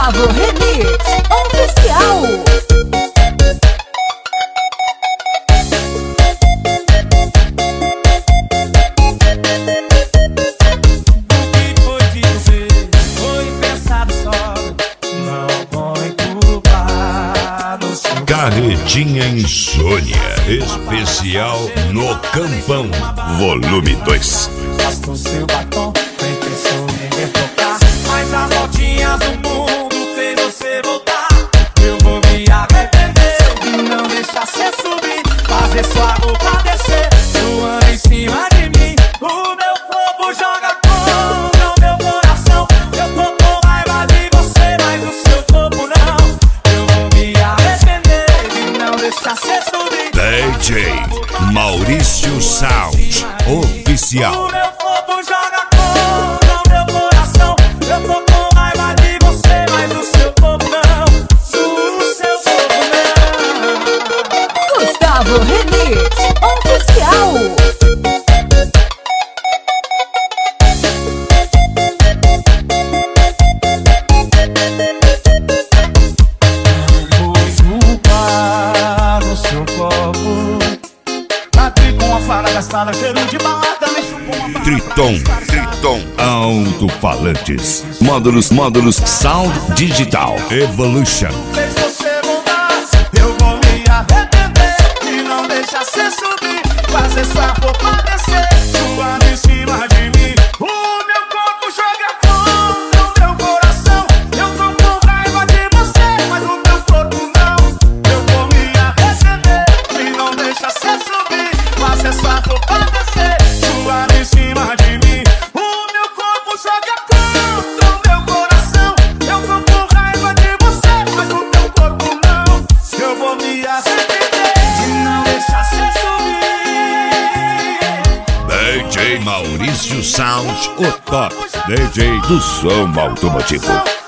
Gustavo Remix Oficial. Carretinha Insônia, especial no Campão, volume 2. Gasta o seu batom, tem pessoa ninguém tocar. Mas as voltinhas do mundo fez você voltar. Eu vou me arrepender de não deixar você subir, fazer sua roupa descer, suando em cima de mim. O meu corpo joga contra o meu coração. Eu tô com raiva de você, mas o seu corpo não. Eu vou me arrepender de não deixar você subir. DJ Maurício Sound Oficial. O meu corpo joga contra o meu coração. Eu tô com raiva de você, mas o seu corpo não. O seu corpo não. Gustavo Remix Oficial. Vou esculpar o seu copo. Bati com a fala gastada, cheiro de balada, me chupou uma Triton Alto-Falantes. Módulos Sound Digital Evolution. Fez você voltar. Eu vou me arrepender de não deixar você subir, fazer sua roupa descer, suando em cima de mim. O meu corpo joga contra o meu coração. Eu tô com raiva de você, mas o teu corpo não. Eu vou me arrepender de não deixar você subir, fazer sua roupa descer, suando em cima de mim. O meu corpo joga contra o meu coração. Eu tô com raiva de você, mas o teu corpo não. Eu vou me arrepender de não deixar você subir. DJ Maurício Sound, o top DJ do som automotivo.